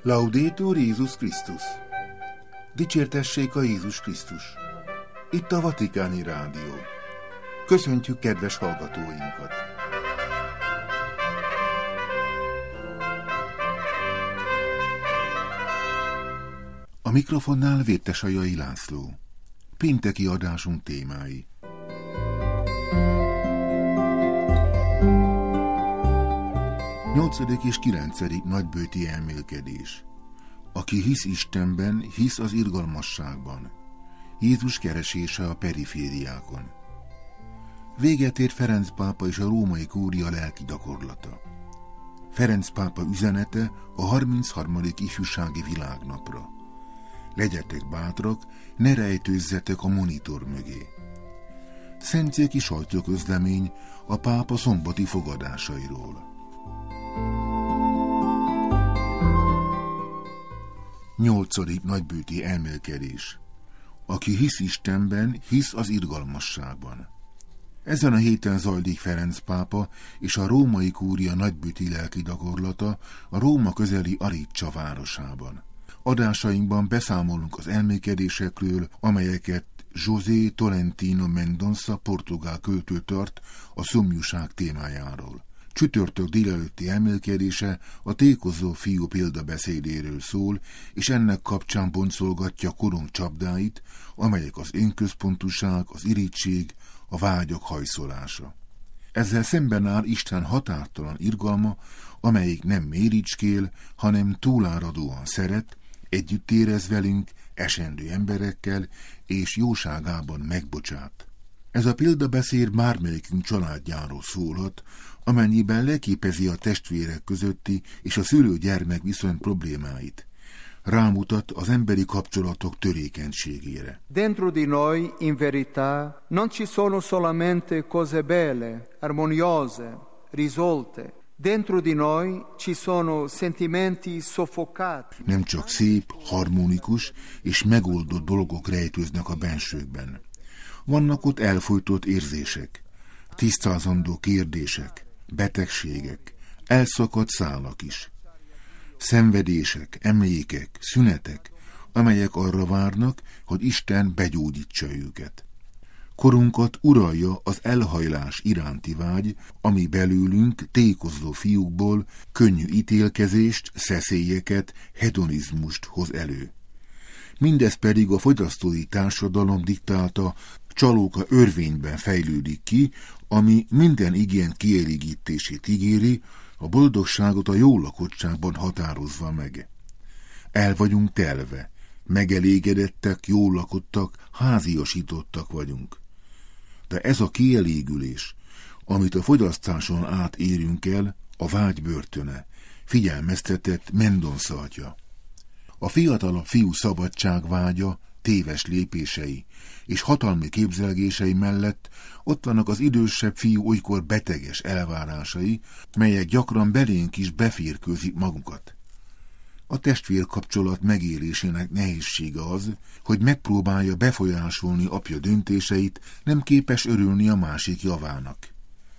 Laudetur Jézus Krisztus! Dicsértessék a Jézus Krisztus! Itt a Vatikáni Rádió. Köszöntjük kedves hallgatóinkat! A mikrofonnál Vértesajai László. Pénteki adásunk témái. Nyolcadik és 9. nagybőti elmélkedés. Aki hisz Istenben, hisz az irgalmasságban. Jézus keresése a perifériákon. Véget ért Ferenc pápa és a római kúria lelki gyakorlata. Ferenc pápa üzenete a 33. ifjúsági világnapra. Legyetek bátrak, ne rejtőzzetek a monitor mögé. Szentszéki sajtóközlemény a pápa szombati fogadásairól. 8. nagybőti elmélkedés. Aki hisz Istenben, hisz az irgalmasságban. Ezen a héten zajlik Ferenc pápa és a római kúria nagybőti lelki gyakorlata a Róma közeli Ariccia városában. Adásainkban beszámolunk az elmélkedésekről, amelyeket José Tolentino Mendonça portugál költő tart a szomjúság témájáról. Csütörtök délelőtti elmélkedése a tékozó fiú példabeszédéről szól, és ennek kapcsán boncolgatja korunk csapdáit, amelyek az önközpontúság, az irigység, a vágyak hajszolása. Ezzel szemben áll Isten határtalan irgalma, amelyik nem méricskél, hanem túláradóan szeret, együtt érez velünk, esendő emberekkel, és jóságában megbocsát. Ez a példabeszéd bármelyikünk családjáról szólhat, amennyiben leképezi a testvérek közötti és a szülő-gyermek viszony problémáit. Rámutat az emberi kapcsolatok törékenységére. Dentro di noi, in verità, non ci sono solamente cose belle, armoniose, risolte. Dentro di noi ci sono sentimenti soffocati. Nem csak szép, harmonikus és megoldott dolgok rejtőznek a bensőkben. Vannak ott elfojtott érzések, tisztázandó kérdések, betegségek, elszakadt szálak is. Szenvedések, emlékek, szünetek, amelyek arra várnak, hogy Isten begyógyítsa őket. Korunkat uralja az elhajlás iránti vágy, ami belőlünk tékozló fiúkból könnyű ítélkezést, szeszélyeket, hedonizmust hoz elő. Mindez pedig a fogyasztói társadalom diktálta csalóka örvényben fejlődik ki, ami minden igény kielégítését ígéri, a boldogságot a jó lakottságban határozva meg. El vagyunk telve, megelégedettek, jól lakottak, háziasítottak vagyunk. De ez a kielégülés, amit a fogyasztáson át érünk el, a vágy börtöne, figyelmeztetett Mendonça atya. A fiatalabb fiú szabadságvágya, téves lépései és hatalmi képzelgései mellett ott vannak az idősebb fiú olykor beteges elvárásai, melyek gyakran belénk is beférkőzik magukat. A testvérkapcsolat megélésének nehézsége az, hogy megpróbálja befolyásolni apja döntéseit, nem képes örülni a másik javának.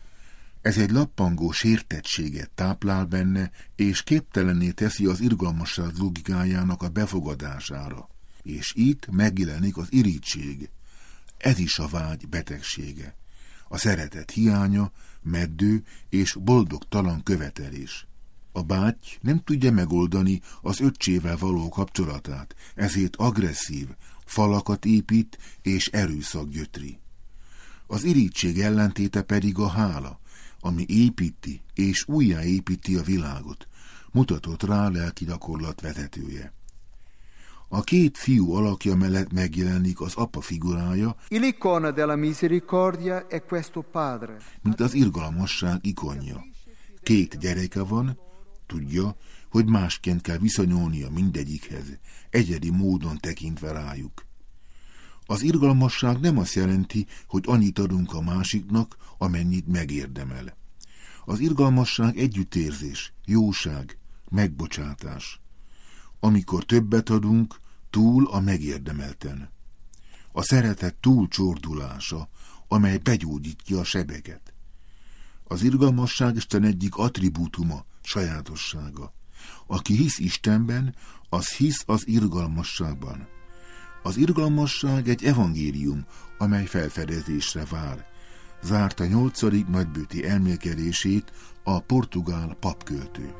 Ez egy lappangó sértettséget táplál benne, és képtelenné teszi az irgalmasság logikájának a befogadására. És itt megjelenik az irigység. Ez is a vágy betegsége. A szeretet hiánya, meddő és boldogtalan követelés. A báty nem tudja megoldani az öccsével való kapcsolatát, ezért agresszív, falakat épít és erőszak gyötri. Az irigység ellentéte pedig a hála, ami építi és újjáépíti a világot, mutatott rá lelki gyakorlat vezetője. A két fiú alakja mellett megjelenik az apa figurája, L'icona della misericordia è questo padre. Mint az irgalmasság ikonja. Két gyereke van, tudja, hogy másként kell viszonyulnia mindegyikhez, egyedi módon tekintve rájuk. Az irgalmasság nem azt jelenti, hogy annyit adunk a másiknak, amennyit megérdemel. Az irgalmasság együttérzés, jóság, megbocsátás. Amikor többet adunk, túl a megérdemelten. A szeretet túlcsordulása, amely begyógyítja a sebeket. Az irgalmasság Isten egyik attribútuma, sajátossága. Aki hisz Istenben, az hisz az irgalmasságban. Az irgalmasság egy evangélium, amely felfedezésre vár. Zárta 8. nagybőti elmélkedését a portugál papköltő.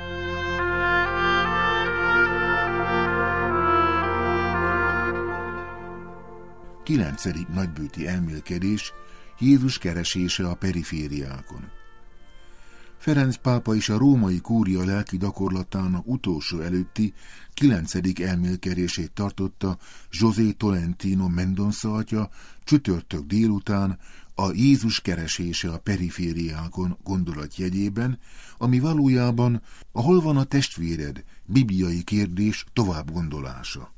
Kilencedik nagybőti elmélkedés, Jézus keresése a perifériákon. Ferenc pápa is a római kúria lelki gyakorlatának utolsó előtti 9. elmélkedését tartotta José Tolentino Mendonça atya csütörtök délután a Jézus keresése a perifériákon gondolatjegyében, ami valójában a hol van a testvéred bibliai kérdés tovább gondolása.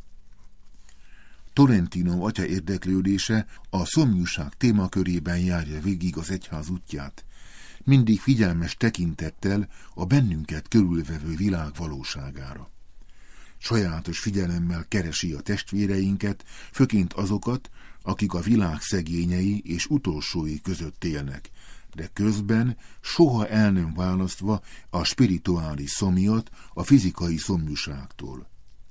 Tolentino atya érdeklődése a szomjúság témakörében járja végig az egyház útját, mindig figyelmes tekintettel a bennünket körülvevő világ valóságára. Sajátos figyelemmel keresi a testvéreinket, főként azokat, akik a világ szegényei és utolsói között élnek, de közben soha el nem választva a spirituális szomjat a fizikai szomjúságtól.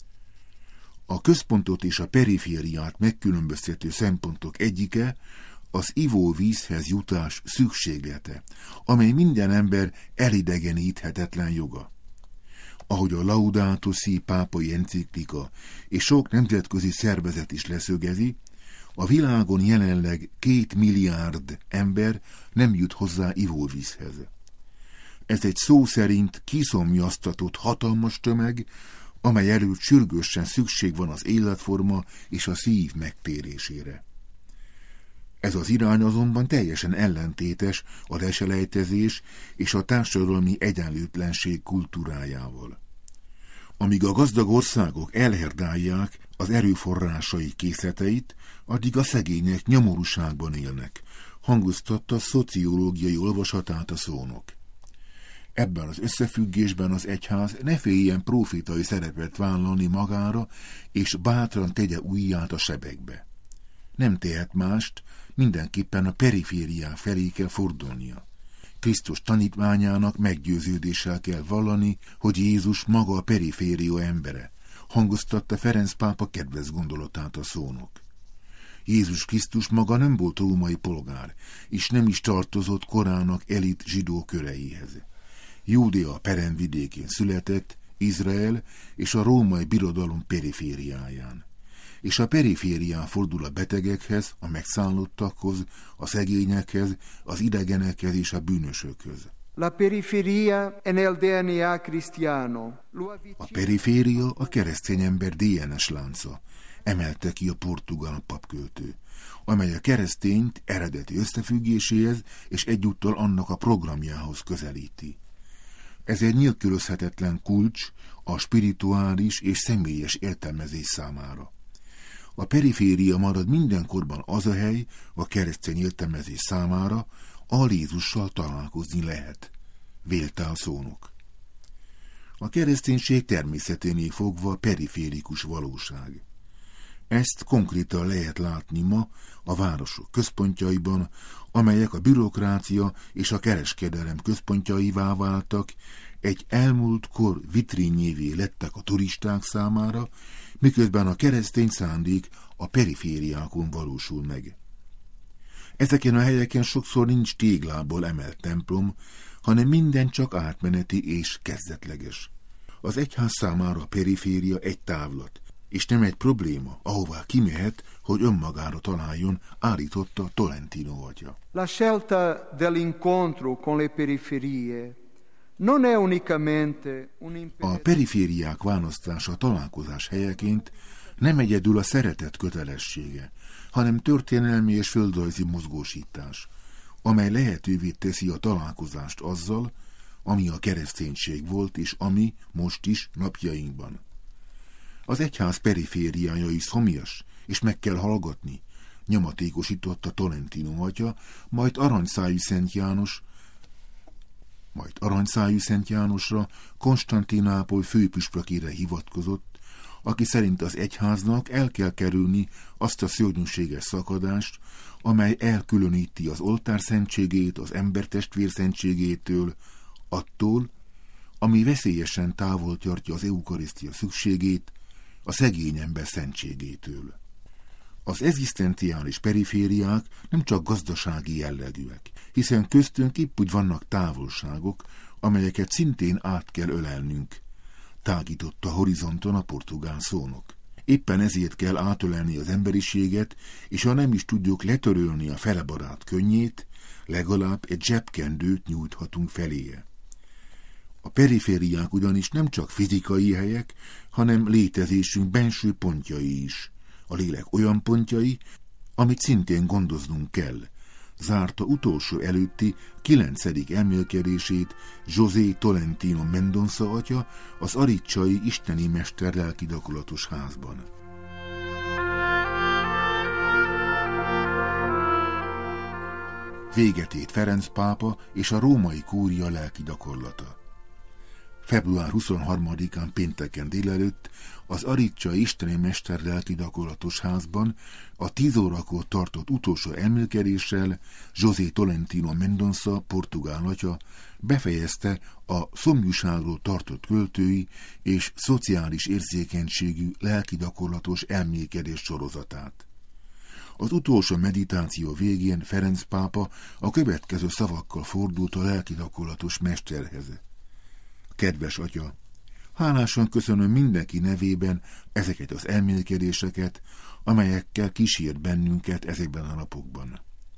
A központot és a perifériát megkülönböztető szempontok egyike az ivóvízhez jutás szükséglete, amely minden ember elidegeníthetetlen joga. Ahogy a Laudato Si pápai enciklika és sok nemzetközi szervezet is leszögezi, a világon jelenleg 2 milliárd ember nem jut hozzá ivóvízhez. Ez egy szó szerint kiszomjaztatott hatalmas tömeg, amely előtt sürgősen szükség van az életforma és a szív megtérésére. Ez az irány azonban teljesen ellentétes a leselejtezés és a társadalmi egyenlőtlenség kultúrájával. Amíg a gazdag országok elherdálják az erőforrásai készleteit, addig a szegények nyomorúságban élnek, hangoztatta szociológiai olvasatát a szónok. Ebben az összefüggésben az egyház ne féljen profétai szerepet vállalni magára, és bátran tegye ujját a sebekbe. Nem tehet mást, mindenképpen a periférián felé kell fordulnia. Krisztus tanítványának meggyőződéssel kell vallani, hogy Jézus maga a periféria embere, hangoztatta Ferenc pápa kedves gondolatát a szónok. Jézus Krisztus maga nem volt római polgár, és nem is tartozott korának elit zsidó köreihez. Júdea peremvidékén született, Izrael és a római birodalom perifériáján. És a periférián fordul a betegekhez, a megszállottakhoz, a szegényekhez, az idegenekhez és a bűnösökhöz. La periferia è nel DNA cristiano. A periféria a keresztény ember DNS lánca, emelte ki a portugál papköltő, amely a keresztényt eredeti összefüggéséhez és egyúttal annak a programjához közelíti. Ez egy nélkülözhetetlen kulcs a spirituális és személyes értelmezés számára. A periféria marad mindenkorban az a hely a keresztény értelmezés számára, ahol Jézussal találkozni lehet, vélte a szónok. A kereszténység természeténél fogva periférikus valóság. Ezt konkrétan lehet látni ma a városok központjaiban, amelyek a bürokrácia és a kereskedelem központjaivá váltak, egy elmúlt kor vitrínjévé lettek a turisták számára, miközben a keresztény szándék a perifériákon valósul meg. Ezeken a helyeken sokszor nincs téglából emelt templom, hanem minden csak átmeneti és kezdetleges. Az egyház számára a periféria egy távlat, és nem egy probléma, ahová kimehet, hogy önmagára találjon, állította Tolentino atya. La scelta dell'incontro con le periferie non è unicamente un A perifériák választása találkozás helyeként nem egyedül a szeretet kötelessége, hanem történelmi és földrajzi mozgósítás, amely lehetővé teszi a találkozást azzal, ami a kereszténység volt, és ami most is napjainkban. Az egyház perifériája is szomjas, és meg kell hallgatni, nyomatékosította Tolentino atya, majd aranyszájú Szent Jánosra, Konstantinápoly főpüspökére hivatkozott, aki szerint az egyháznak el kell kerülni azt a szörnyűséges szakadást, amely elkülöníti az oltár szentségét az embertestvér szentségétől, attól, ami veszélyesen távol tartja az eukarisztia szükségét a szegény ember szentségétől. Az egzisztenciális perifériák nem csak gazdasági jellegűek, hiszen köztünk épp úgy vannak távolságok, amelyeket szintén át kell ölelnünk, tágított a horizonton a portugál szónok. Éppen ezért kell átölelni az emberiséget, és ha nem is tudjuk letörölni a felebarát könnyét, legalább egy zsebkendőt nyújthatunk feléje. A perifériák ugyanis nem csak fizikai helyek, hanem létezésünk benső pontjai is, a lélek olyan pontjai, amit szintén gondoznunk kell, zárta utolsó előtti 9. elmélkedését José Tolentino Mendonça atya az aricsai isteni mester lelkidakolatos házban. Véget ért Ferenc pápa és a római kúria lelkidakolata. Február 23-án pénteken délelőtt az aricsai isteni mester lelkidakolatos házban a 10 órakor tartott utolsó elmélkedéssel José Tolentino Mendonça, portugál atya, befejezte a szomjúságról tartott költői és szociális érzékenységű lelkidakolatos elmélkedés sorozatát. Az utolsó meditáció végén Ferenc pápa a következő szavakkal fordult a lelkidakolatos mesterhez. Kedves atya, hálásan köszönöm mindenki nevében ezeket az elmélkedéseket, amelyekkel kísért bennünket ezekben a napokban.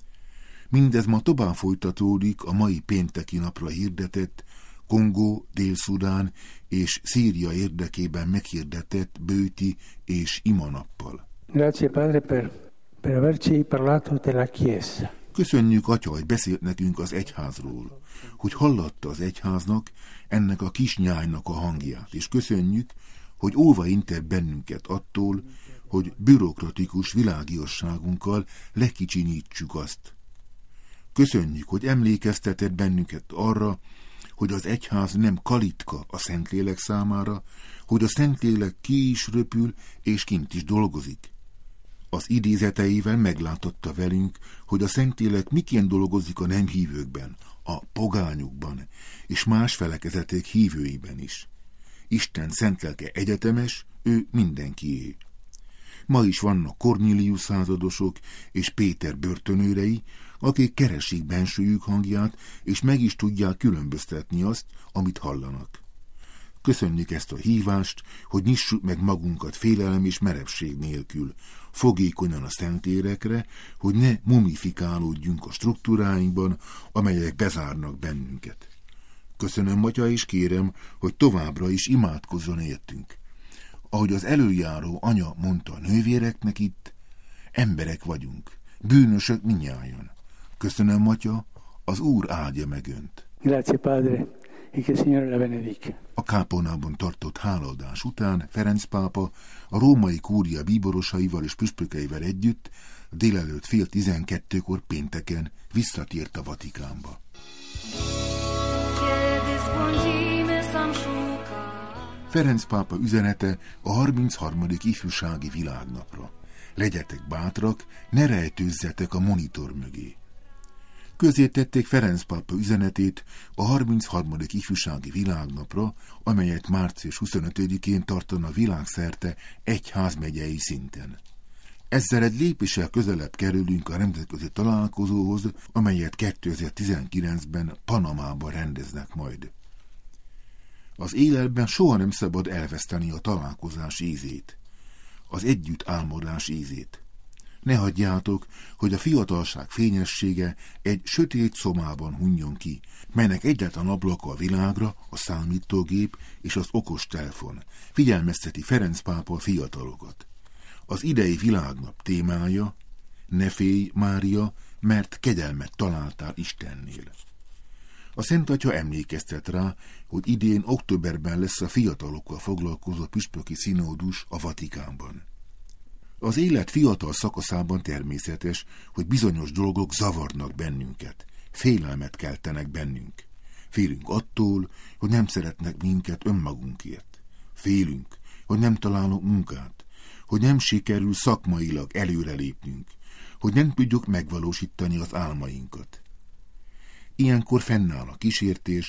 Mindez ma tovább folytatódik a mai pénteki napra hirdetett, Kongó, Dél-Szudán és Szíria érdekében meghirdetett bőti és imanappal. Grazie Padre per averci parlato della Chiesa. Köszönjük, atya, hogy beszélt nekünk az egyházról, hogy hallatta az egyháznak, ennek a kis nyájnak a hangját, és köszönjük, hogy óva inter bennünket attól, hogy bürokratikus világiasságunkkal lekicsinyítsük azt. Köszönjük, hogy emlékeztetett bennünket arra, hogy az egyház nem kalitka a Szentlélek számára, hogy a Szentlélek ki is röpül és kint is dolgozik. Az idézeteivel meglátotta velünk, hogy a Szentlélek miként dolgozik a nem hívőkben, a pogányokban, és más felekezetek hívőiben is. Isten szent lelke egyetemes, ő mindenkié. Ma is vannak Kornélius századosok és Péter börtönőrei, akik keresik bensőjük hangját, és meg is tudják különböztetni azt, amit hallanak. Köszönjük ezt a hívást, hogy nyissuk meg magunkat félelem és merevség nélkül, fogékonyan a szentérekre, hogy ne mumifikálódjunk a struktúráinkban, amelyek bezárnak bennünket. Köszönöm, atya, és kérem, hogy továbbra is imádkozzon értünk. Ahogy az előjáró anya mondta a nővéreknek itt, emberek vagyunk, bűnösök mindnyájan. Köszönöm, atya, az Úr áldja meg önt. Grazie Padre, e che il Signore la benedica. A kápolnában tartott hálaadás után Ferenc pápa a római kúria bíborosaival és püspökeivel együtt délelőtt 11:30 pénteken visszatért a Vatikánba. Ferenc pápa üzenete a 33. ifjúsági világnapra. Legyetek bátrak, ne rejtőzzetek a monitor mögé. Közzétették Ferenc pápa üzenetét a 33. ifjúsági világnapra, amelyet március 25-én tartana világszerte egyházmegyei szinten. Ezzel egy lépéssel közelebb kerülünk a nemzetközi találkozóhoz, amelyet 2019-ben Panamában rendeznek majd. Az életben soha nem szabad elveszteni a találkozás ízét, az együtt álmodás ízét. Ne hagyjátok, hogy a fiatalság fényessége egy sötét szobában hunjon ki, melynek egyetlen ablaka a világra, a számítógép és az okostelefon. Figyelmezteti Ferenc pápa a fiatalokat. Az idei világnap témája: ne félj, Mária, mert kegyelmet találtál Istennél. A Szent Atya emlékeztet rá, hogy idén októberben lesz a fiatalokkal foglalkozó püspöki szinódus a Vatikánban. Az élet fiatal szakaszában természetes, hogy bizonyos dolgok zavarnak bennünket, félelmet keltenek bennünk. Félünk attól, hogy nem szeretnek minket önmagunkért. Félünk, hogy nem találunk munkát, hogy nem sikerül szakmailag előrelépnünk, hogy nem tudjuk megvalósítani az álmainkat. Ilyenkor fennáll a kísértés,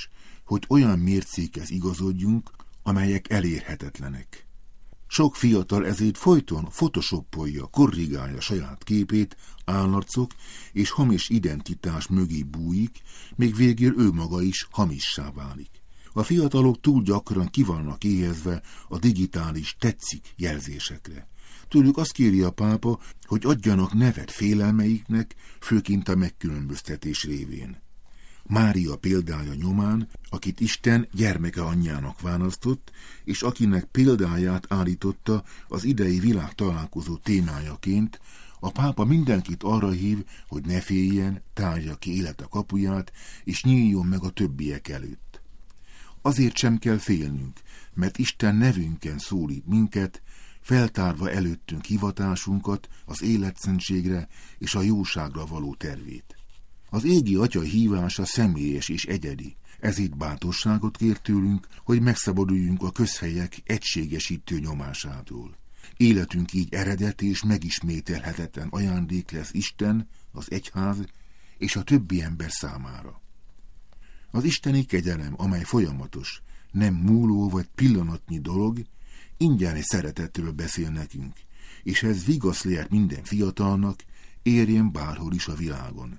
hogy olyan mércékhez igazodjunk, amelyek elérhetetlenek. Sok fiatal ezért folyton photoshopolja, korrigálja saját képét, állarcok és hamis identitás mögé bújik, még végül ő maga is hamissá válik. A fiatalok túl gyakran ki vannak éhezve a digitális tetszik jelzésekre. Tőlük azt kéri a pápa, hogy adjanak nevet félelmeiknek, főként a megkülönböztetés révén. Mária példája nyomán, akit Isten gyermeke anyjának választott, és akinek példáját állította az idei világtalálkozó témájaként, a pápa mindenkit arra hív, hogy ne féljen, tárja ki élete kapuját, és nyíljon meg a többiek előtt. Azért sem kell félnünk, mert Isten nevünken szólít minket, feltárva előttünk hivatásunkat, az életszentségre és a jóságra való tervét. Az égi Atya hívása személyes és egyedi, ezért bátorságot kér tőlünk, hogy megszabaduljunk a közhelyek egységesítő nyomásától. Életünk így eredeti és megismételhetetlen ajándék lesz Isten, az egyház és a többi ember számára. Az isteni kegyelem, amely folyamatos, nem múló vagy pillanatnyi dolog, ingyen és szeretetről beszél nekünk, és ez vigasz lehet minden fiatalnak, érjen bárhol is a világon.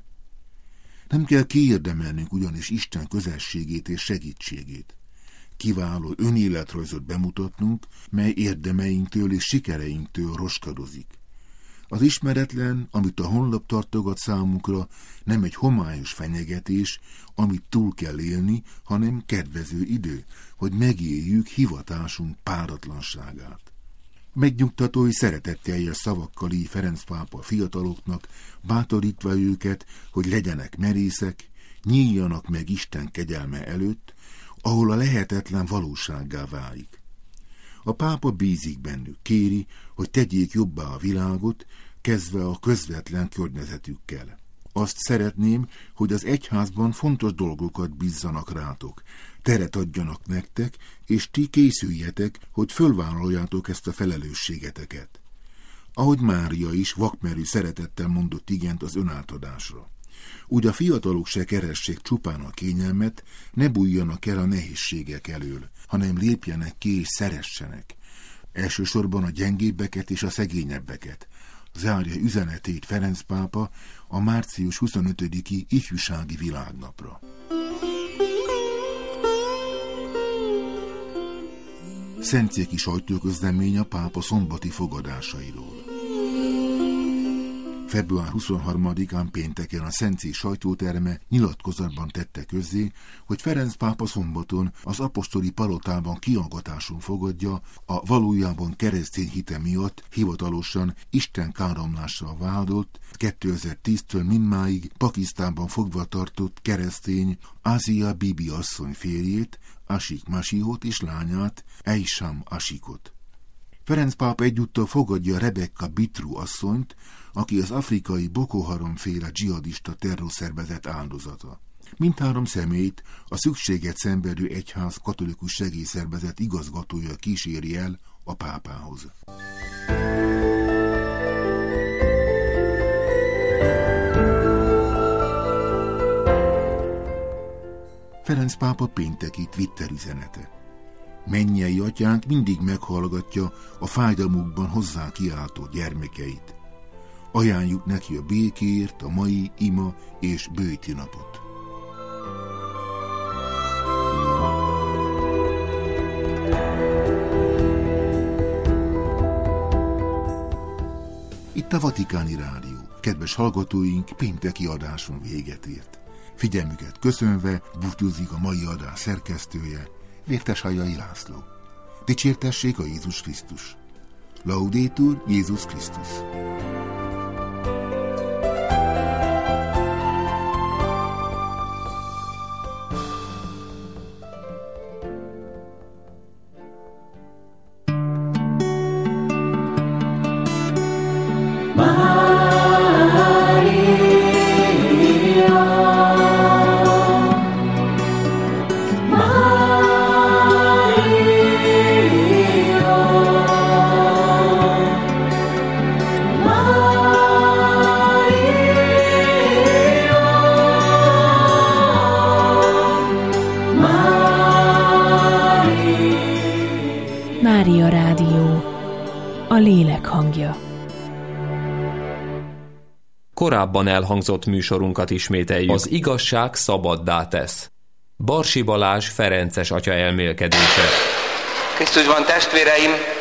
Nem kell kiérdemelnünk ugyanis Isten közelségét és segítségét. Kiváló önéletrajzot bemutatnunk, mely érdemeinktől és sikereinktől roskadozik. Az ismeretlen, amit a honlap tartogat számunkra, nem egy homályos fenyegetés, amit túl kell élni, hanem kedvező idő, hogy megéljük hivatásunk páratlanságát. Megnyugtató és szeretetteljes szavakkal ír Ferenc pápa a fiataloknak, bátorítva őket, hogy legyenek merészek, nyíljanak meg Isten kegyelme előtt, ahol a lehetetlen valósággá válik. A pápa bízik bennük, kéri, hogy tegyék jobbá a világot, kezdve a közvetlen környezetükkel. Azt szeretném, hogy az egyházban fontos dolgokat bízzanak rátok, teret adjanak nektek, és ti készüljetek, hogy fölvállaljátok ezt a felelősségeteket. Ahogy Mária is vakmerő szeretettel mondott igent az önátadásra. Úgy a fiatalok se keressék csupán a kényelmet, ne bújjanak el a nehézségek elől, hanem lépjenek ki és szeressenek. Elsősorban a gyengébbeket és a szegényebbeket. Zárja üzenetét Ferenc pápa a március 25-i ifjúsági világnapra. Szentszéki sajtóközlemény a pápa szombati fogadásairól. Február 23-án pénteken a Szentszék sajtóterme nyilatkozatban tette közzé, hogy Ferenc pápa szombaton az apostoli palotában kihallgatáson fogadja a valójában keresztény hite miatt hivatalosan Isten káromlással vádolt, 2010-től mindmáig Pakisztánban fogva tartott keresztény Asia Bibi asszony férjét, Ashik Masihot és lányát, Eisham Ashikot. Ferenc pápa egyúttal fogadja Rebecca Bitru asszonyt, aki az afrikai Boko Haram féle dzsihadista terrorszervezet áldozata. Mindhárom személyt a szükséget szenvedő egyház katolikus segélyszervezet igazgatója kíséri el a pápához. Ferenc pápa pénteki Twitter üzenete. Mennyei atyánk mindig meghallgatja a fájdalmukban hozzá kiáltó gyermekeit. Ajánljuk neki a békért, a mai ima és bőti napot. Itt a Vatikáni Rádió. Kedves hallgatóink, pénteki adáson véget ért. Figyelmüket köszönve búcsúzik a mai adás szerkesztője, Vértesajai László. Dicsértessék a Jézus Krisztus. Laudetur Jézus Krisztus. Maria. Mária Rádió, a lélek hangja. Korábban elhangzott műsorunkat ismételjük. Az igazság szabaddá tesz. Barsi Balázs ferences atya elmélkedése. Krisztusban, testvéreim,